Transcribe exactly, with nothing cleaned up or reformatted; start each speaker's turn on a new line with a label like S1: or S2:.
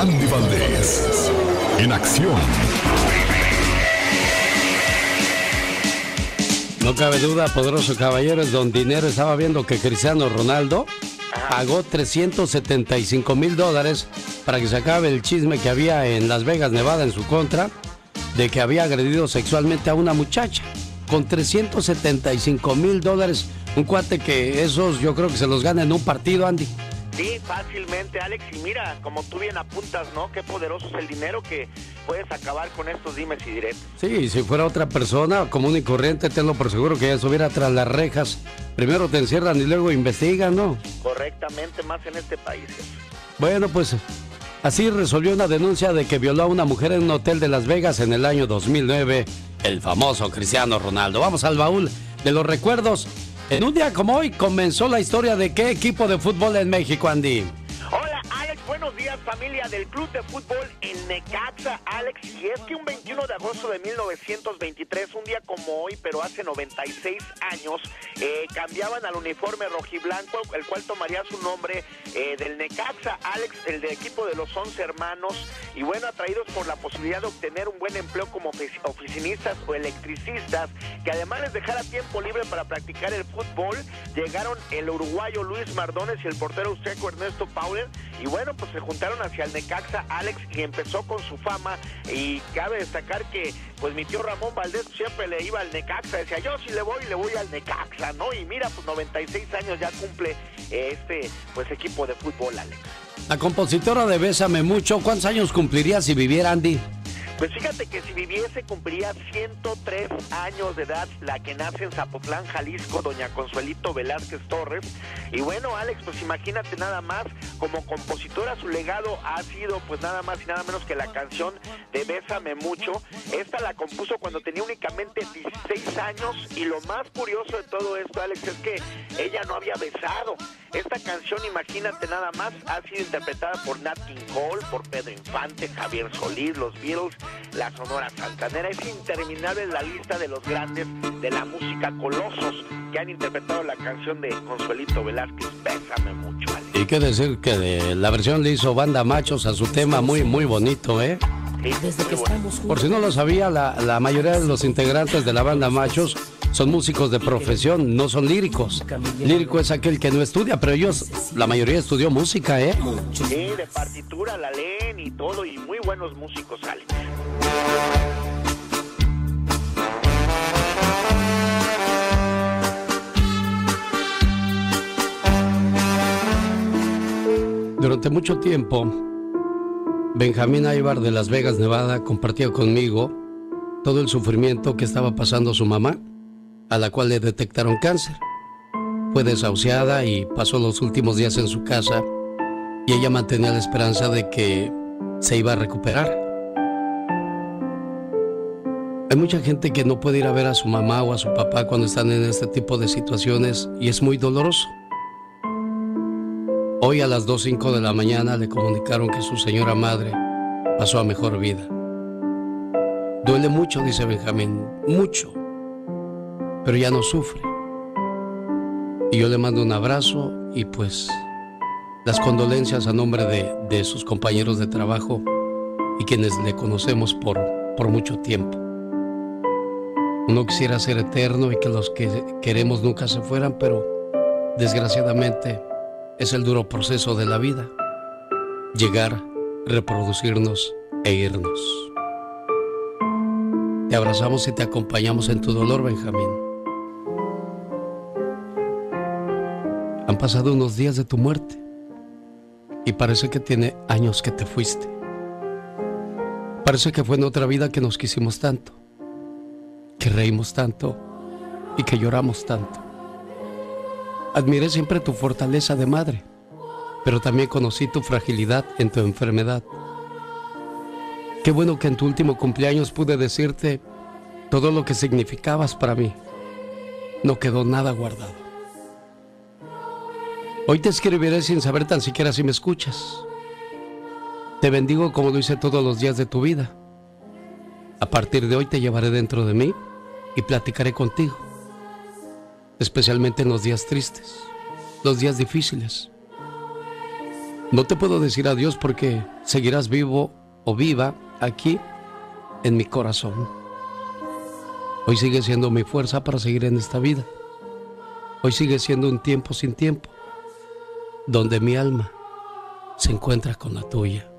S1: Andy Valdés, en acción.
S2: No cabe duda, poderoso caballero, es don Dinero. Estaba viendo que Cristiano Ronaldo pagó trescientos setenta y cinco mil dólares para que se acabe el chisme que había en Las Vegas, Nevada, en su contra, de que había agredido sexualmente a una muchacha. Con trescientos setenta y cinco mil dólares, un cuate que esos yo creo que se los gana en un partido, Andy.
S3: Sí, fácilmente, Alex, y mira, como tú bien apuntas, ¿no? Qué poderoso es el dinero que puedes acabar con estos dimes y diretes.
S2: Sí, si fuera otra persona común y corriente, tenlo por seguro que ya estuviera tras las rejas. Primero te encierran y luego investigan, ¿no?
S3: Correctamente, más en este país.
S2: Bueno, pues así resolvió una denuncia de que violó a una mujer en un hotel de Las Vegas en el año dos mil nueve, el famoso Cristiano Ronaldo. Vamos al baúl de los recuerdos. En un día como hoy comenzó la historia de qué equipo de fútbol en México, Andy.
S3: Hola, Alex, buenos días, familia del Club de Fútbol en Necaxa, Alex. Y es que un veintiuno de agosto de mil novecientos veintitrés, un día como hoy, pero hace noventa y seis años, eh, cambiaban al uniforme rojiblanco, el cual tomaría su nombre eh, del Necaxa, Alex, el de equipo de los once hermanos. Y bueno, atraídos por la posibilidad de obtener un buen empleo como oficinistas o electricistas, que además les dejara tiempo libre para practicar el fútbol, llegaron el uruguayo Luis Mardones y el portero austriaco Ernesto Pauler. Y bueno, pues se juntaron hacia el Necaxa, Alex, y empezó con su fama. Y cabe destacar que pues mi tío Ramón Valdés siempre le iba al Necaxa, decía yo si le voy, le voy al Necaxa, ¿no? Y mira, pues noventa y seis años ya cumple eh, este pues equipo de fútbol, Alex.
S2: La compositora de Bésame Mucho, ¿cuántos años cumpliría si viviera, Andy?
S3: Pues fíjate que si viviese cumpliría ciento tres años de edad, la que nace en Zapotlán, Jalisco, doña Consuelito Velázquez Torres. Y bueno, Alex, pues imagínate nada más, como compositora su legado ha sido pues nada más y nada menos que la canción de Bésame Mucho. Esta la compuso cuando tenía únicamente dieciséis años, y lo más curioso de todo esto, Alex, es que ella no había besado. Esta canción, imagínate nada más, ha sido interpretada por Nat King Cole, por Pedro Infante, Javier Solís, los Beatles, la Sonora Santanera. Es interminable la lista de los grandes de la música, colosos que han interpretado la canción de Consuelito Velázquez, Bésame Mucho, Alex.
S2: Y qué decir que de la versión le hizo Banda Machos a su tema, muy muy bonito, ¿eh?
S3: Sí, desde que estamos
S2: Por si no lo sabía, la, la mayoría de los integrantes de la Banda Machos son músicos de profesión, no son líricos. Lírico es aquel que no estudia, pero ellos, la mayoría estudió música, ¿eh?
S3: Sí, de partitura la leen y todo, y muy buenos músicos, Alex.
S2: Durante mucho tiempo, Benjamín Aybar de Las Vegas, Nevada, compartió conmigo todo el sufrimiento que estaba pasando su mamá, a la cual le detectaron cáncer. Fue desahuciada y pasó los últimos días en su casa, y ella mantenía la esperanza de que se iba a recuperar. Hay mucha gente que no puede ir a ver a su mamá o a su papá cuando están en este tipo de situaciones, y es muy doloroso. Hoy a las dos cinco de la mañana le comunicaron que su señora madre pasó a mejor vida. Duele mucho, dice Benjamín, mucho, pero ya no sufre. Y yo le mando un abrazo y pues las condolencias a nombre de, de sus compañeros de trabajo y quienes le conocemos por, por mucho tiempo. Uno quisiera ser eterno y que los que queremos nunca se fueran, pero desgraciadamente es el duro proceso de la vida: llegar, reproducirnos e irnos. Te abrazamos y te acompañamos en tu dolor, Benjamín. Han pasado unos días de tu muerte y parece que tiene años que te fuiste. Parece que fue en otra vida que nos quisimos tanto, que reímos tanto y que lloramos tanto. Admiré siempre tu fortaleza de madre, pero también conocí tu fragilidad en tu enfermedad. Qué bueno que en tu último cumpleaños pude decirte todo lo que significabas para mí. No quedó nada guardado. Hoy te escribiré sin saber tan siquiera si me escuchas. Te bendigo como lo hice todos los días de tu vida. A partir de hoy te llevaré dentro de mí y platicaré contigo, especialmente en los días tristes, los días difíciles. No te puedo decir adiós porque seguirás vivo o viva aquí en mi corazón. Hoy sigue siendo mi fuerza para seguir en esta vida. Hoy sigue siendo un tiempo sin tiempo, donde mi alma se encuentra con la tuya.